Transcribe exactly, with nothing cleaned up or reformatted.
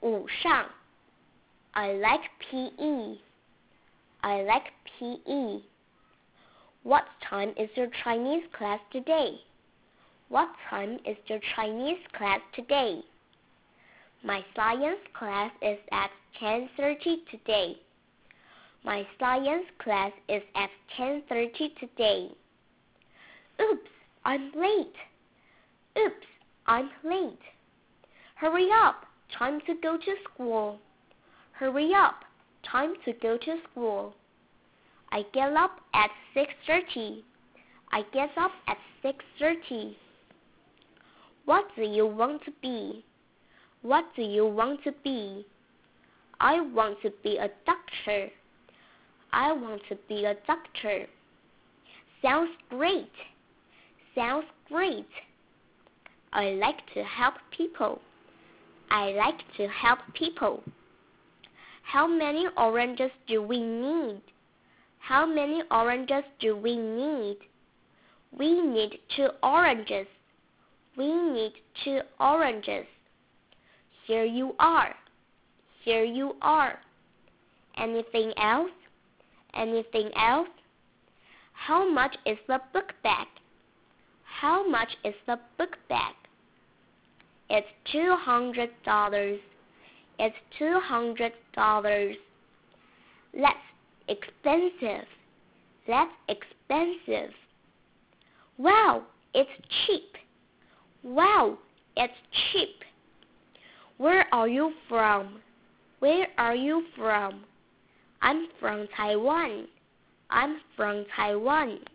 午上 I like P E. I like P E. What time is your Chinese class today? What time is your Chinese class today? My science class is at ten thirty today. My science class is at ten thirty today. Oops, I'm late. Oops, I'm late. Hurry up, time to go to school. Hurry up, time to go to school. I get up at six thirty. I get up at six thirty. What do you want to be? What do you want to be? I want to be a doctor. I want to be a doctor. Sounds great. Sounds great. I like to help people. I like to help people. How many oranges do we need? How many oranges do we need? We need two oranges. We need two oranges. Here you are. Here you are. Anything else? Anything else? How much is the book bag? How much is the book bag? It's two hundred dollars. It's two hundred dollars. That's expensive. That's expensive. Wow, it's cheap. Wow, it's cheap. Where are you from? Where are you from? I'm from Taiwan. I'm from Taiwan.